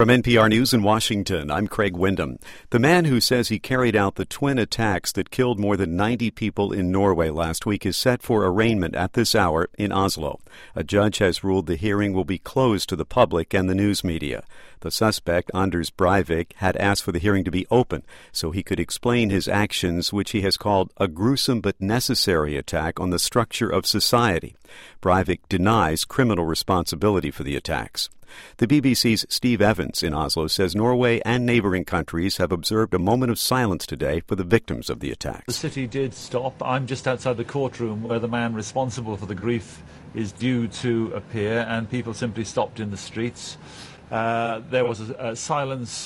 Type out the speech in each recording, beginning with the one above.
From NPR News in Washington, I'm Craig Windham. The man who says he carried out the twin attacks that killed more than 90 people in Norway last week is set for arraignment at this hour in Oslo. A judge has ruled the hearing will be closed to the public and the news media. The suspect, Anders Breivik, had asked for the hearing to be open so he could explain his actions, which he has called a gruesome but necessary attack on the structure of society. Breivik denies criminal responsibility for the attacks. The BBC's Steve Evans in Oslo says Norway and neighboring countries have observed a moment of silence today for the victims of the attacks. The city did stop. I'm just outside the courtroom where the man responsible for the grief is due to appear, and people simply stopped in the streets. There was a silence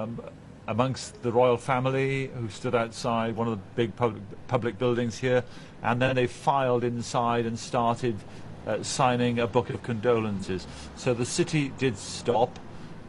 amongst the royal family who stood outside one of the big public buildings here, and then they filed inside and started signing a book of condolences. So the city did stop,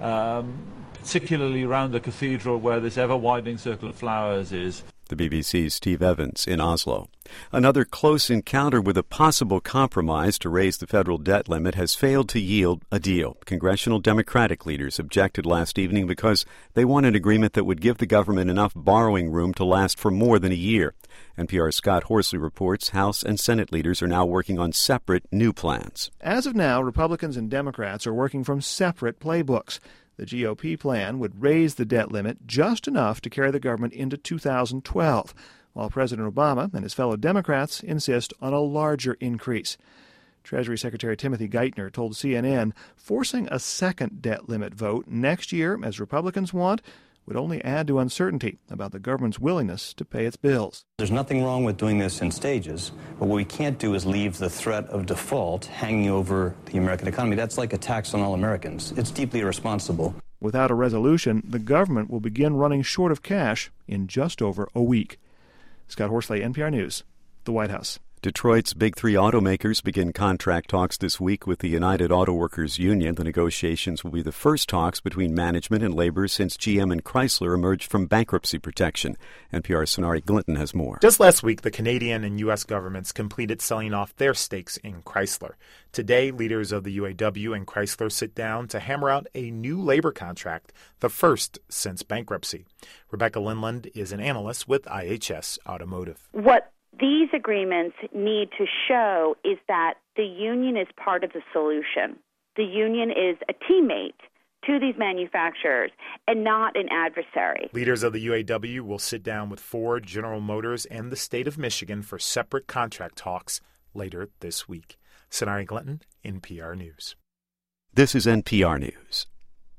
particularly around the cathedral where this ever-widening circle of flowers is. The BBC's Steve Evans in Oslo. Another close encounter with a possible compromise to raise the federal debt limit has failed to yield a deal. Congressional Democratic leaders objected last evening because they want an agreement that would give the government enough borrowing room to last for more than a year. NPR's Scott Horsley reports House and Senate leaders are now working on separate new plans. As of now, Republicans and Democrats are working from separate playbooks. The GOP plan would raise the debt limit just enough to carry the government into 2012, while President Obama and his fellow Democrats insist on a larger increase. Treasury Secretary Timothy Geithner told CNN forcing a second debt limit vote next year, as Republicans want, would only add to uncertainty about the government's willingness to pay its bills. There's nothing wrong with doing this in stages, but what we can't do is leave the threat of default hanging over the American economy. That's like a tax on all Americans. It's deeply irresponsible. Without a resolution, the government will begin running short of cash in just over a week. Scott Horsley, NPR News, the White House. Detroit's big three automakers begin contract talks this week with the United Auto Workers Union. The negotiations will be the first talks between management and labor since GM and Chrysler emerged from bankruptcy protection. NPR's Sonari Glinton has more. Just last week, the Canadian and U.S. governments completed selling off their stakes in Chrysler. Today, leaders of the UAW and Chrysler sit down to hammer out a new labor contract, the first since bankruptcy. Rebecca Lindland is an analyst with IHS Automotive. What these agreements need to show is that the union is part of the solution. The union is a teammate to these manufacturers and not an adversary. Leaders of the UAW will sit down with Ford, General Motors, and the state of Michigan for separate contract talks later this week. Sonari Glinton, NPR News. This is NPR News.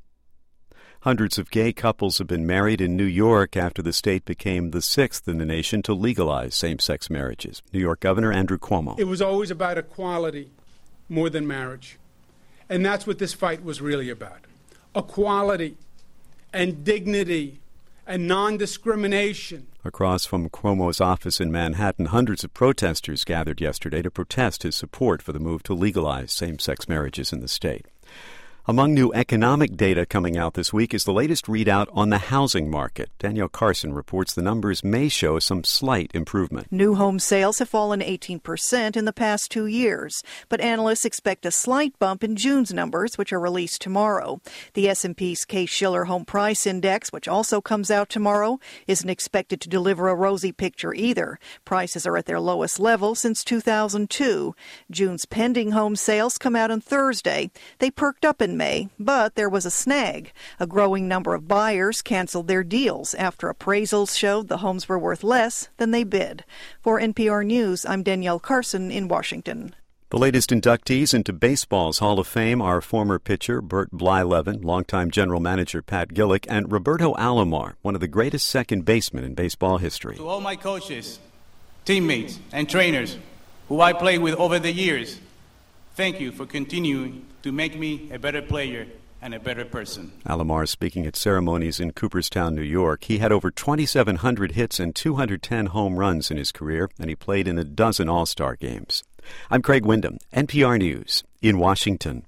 Hundreds of gay couples have been married in New York after the state became the sixth in the nation to legalize same-sex marriages. New York Governor Andrew Cuomo. It was always about equality more than marriage. And that's what this fight was really about. Equality and dignity and non-discrimination. Across from Cuomo's office in Manhattan, hundreds of protesters gathered yesterday to protest his support for the move to legalize same-sex marriages in the state. Among new economic data coming out this week is the latest readout on the housing market. Danielle Carson reports the numbers may show some slight improvement. New home sales have fallen 18% in the past 2 years, but analysts expect a slight bump in June's numbers, which are released tomorrow. The S&P's Case-Shiller Home Price Index, which also comes out tomorrow, isn't expected to deliver a rosy picture either. Prices are at their lowest level since 2002. June's pending home sales come out on Thursday. They perked up in May, but there was a snag. A growing number of buyers canceled their deals after appraisals showed the homes were worth less than they bid. For NPR News, I'm Danielle Carson in Washington. The latest inductees into baseball's Hall of Fame are former pitcher Bert Blyleven, longtime general manager Pat Gillick, and Roberto Alomar, one of the greatest second basemen in baseball history. To all my coaches, teammates, and trainers who I played with over the years, thank you for continuing to make me a better player and a better person. Alomar speaking at ceremonies in Cooperstown, New York. He had over 2,700 hits and 210 home runs in his career, and he played in a dozen All-Star games. I'm Craig Windham, NPR News in Washington.